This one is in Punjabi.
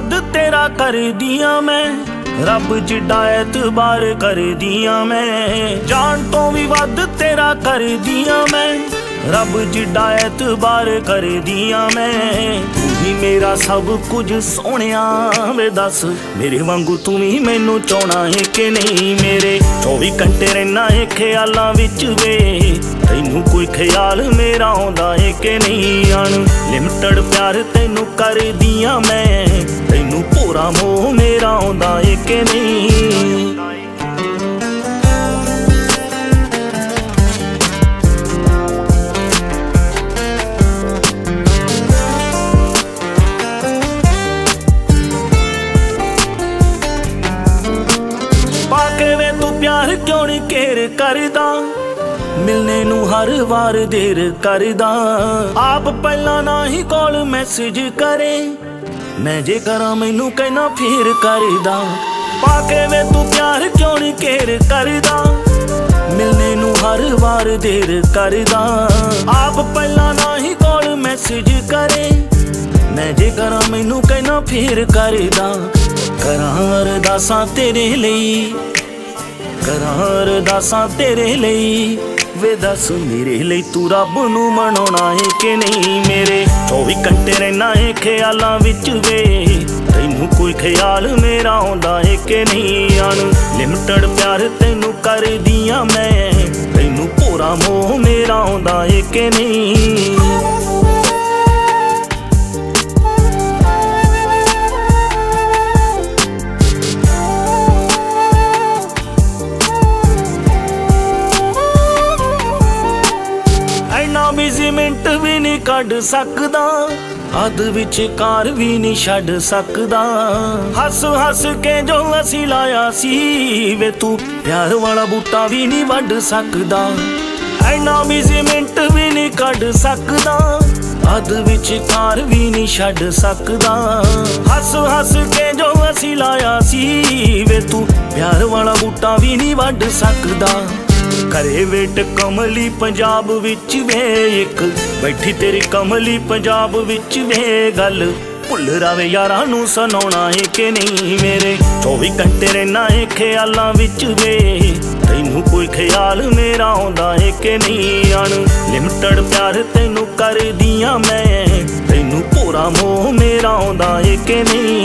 ਵੱਧ ਤੇਰਾ ਕਰਦੀਆਂ ਮੈਂ, ਰੱਬ ਜਿੱਡਾ ਐਤਬਾਰ ਕਰਦੀਆਂ ਮੈਂ। ਜਾਨ ਤੋਂ ਵੀ ਵੱਧ ਤੇਰਾ ਕਰਦੀਆਂ ਮੈਂ, ਰੱਬ ਜਿੱਡਾ ਐਤਬਾਰ ਕਰਦੀਆਂ ਮੈਂ। ਤੂੰ ਵੀ ਮੇਰਾ ਸਭ ਕੁਝ ਸੋਹਣਿਆ ਵੇ ਦੱਸ, ਮੇਰੇ ਵਾਂਗੂ ਤੂੰ ਵੀ ਮੈਨੂੰ ਚਾਹੁੰਦਾ ਏ ਕਿ ਨਹੀਂ। ਮੇਰੇ 24 ਘੰਟੇ ਰਹਿਣਾ ਏ ਖਿਆਲਾਂ ਵਿੱਚ ਵੇ, ਤੈਨੂੰ ਕੋਈ ਖਿਆਲ ਮੇਰਾ ਆਉਂਦਾ ਏ ਕਿ ਨਹੀਂ। ਅਨਲਿਮਟਿਡ ਪਿਆਰ ਤੈਨੂੰ ਕਰਦੀਆਂ ਮੈਂ, ਤੈਨੂੰ ਪੂਰਾ ਮੋਹ ਮੇਰਾ ਆਉਂਦਾ ਏ ਕਿ ਨਹੀਂ। ਪਾਕੇ ਵੇ ਤੂੰ ਪਿਆਰ ਕਿਉਂ ਨੀ ਕੇਰ ਕਰਦਾ, ਮਿਲਣੇ ਨੂੰ ਹਰ ਵਾਰ ਦੇਰ ਕਰਦਾ। ਆਪ ਪਹਿਲਾਂ ਨਾ ਹੀ ਕੋਲ ਮੈਸੇਜ ਕਰੇ, ਮੈਂ ਜੇ ਕਰਾਂ ਮੈਨੂੰ ਕਹਿਣਾ ਫੇਰ ਕਰਦਾ। ਪਾਕੇ ਵੇ ਤੂੰ ਪਿਆਰ ਕਿਉਂ ਨੀ ਕੇਰ ਕਰਦਾ, ਮਿਲਣੇ ਨੂੰ ਹਰ ਵਾਰ ਦੇਰ ਕਰਦਾ। ਆਪ ਪਹਿਲਾਂ ਨਾ ਹੀ ਕੋਲ ਮੈਸੇਜ ਕਰੇ, ਮੈਂ ਜੇ ਕਰਾਂ ਮੈਨੂੰ ਕਹਿਣਾ ਫੇਰ ਕਰਦਾ। ਕਰਾਂ ਅਰਦਾਸਾਂ ਤੇਰੇ ਲਈ, ਕਰਾਂ ਅਰਦਾਸਾਂ ਤੇਰੇ ਲਈ ਵੇ ਦੱਸ, ਮੇਰੇ ਲਈ ਤੂੰ ਰੱਬ ਨੂੰ ਮਨਾਉਣਾ ਏ ਕਿ ਨਹੀਂ। ਮੇਰੇ 24 ਘੰਟੇ ਰਹਿਣਾ ਏ ਖਿਆਲਾਂ ਵਿੱਚ ਵੇ, ਤੈਨੂੰ ਕੋਈ ਖਿਆਲ ਮੇਰਾ ਆਉਂਦਾ ਏ ਕਿ ਨਹੀਂ। ਅਨਲਿਮਟਿਡ ਪਿਆਰ ਤੈਨੂੰ ਕਰਦੀਆਂ ਮੈਂ, ਤੈਨੂੰ ਪੂਰਾ ਮੋਹ ਮੇਰਾ ਆਉਂਦਾ ਏ ਕਿ ਨਹੀਂ। ਬਿਜ਼ੀ ਮਿੰਟ ਵੀ ਨਹੀਂ ਕੱਢ ਸਕਦਾ, ਅੱਧ ਵਿਚਕਾਰ ਵੀ ਨਹੀਂ ਛੱਡ ਸਕਦਾ। ਹੱਸ ਹੱਸ ਕੇ ਜੋ ਅਸੀਂ ਲਾਇਆ ਸੀ ਵੇ, ਤੂੰ ਪਿਆਰ ਵਾਲਾ ਬੂਟਾ ਵੀ ਨਹੀਂ ਵੱਢ ਸਕਦਾ। ਐਨਾ ਬਿਜ਼ੀ ਮਿੰਟ ਵੀ ਨਹੀਂ ਕੱਢ ਸਕਦਾ, ਅੱਧ ਵਿਚਕਾਰ ਵੀ ਨਹੀਂ ਛੱਡ ਸਕਦਾ। ਹੱਸ ਹੱਸ ਕੇ ਜੋ ਅਸੀਂ ਲਾਇਆ ਸੀ ਵੇ, ਤੂੰ ਪਿਆਰ ਵਾਲਾ ਬੂਟਾ ਵੀ ਨਹੀਂ ਵੱਢ ਸਕਦਾ। ਕਰੇ ਵੇਟ ਕਮਲੀ ਪੰਜਾਬ ਵਿੱਚ ਵੇ, ਇੱਕ ਬੈਠੀ ਤੇਰੀ ਕਮਲੀ ਪੰਜਾਬ ਵਿੱਚ ਵੇ। ਗੱਲ ਭੁੱਲ ਰਾਵੇ ਯਾਰਾਂ ਨੂੰ ਸੁਣਾਉਣਾ ਏ ਕਿ ਨਹੀਂ। ਮੇਰੇ 24 ਘੰਟੇ ਰਹਿਣਾ ਏ ਖਿਆਲਾਂ ਵਿੱਚ ਵੇ, ਤੈਨੂੰ ਕੋਈ ਖਿਆਲ ਮੇਰਾ ਆਉਂਦਾ ਏ ਕਿ ਨਹੀਂ। ਅਨਲਿਮਟਿਡ ਪਿਆਰ ਤੈਨੂੰ ਕਰਦੀਆਂ ਮੈਂ, ਤੈਨੂੰ ਪੂਰਾ ਮੋਹ ਮੇਰਾ ਆਉਂਦਾ ਏ ਕਿ ਨਹੀਂ।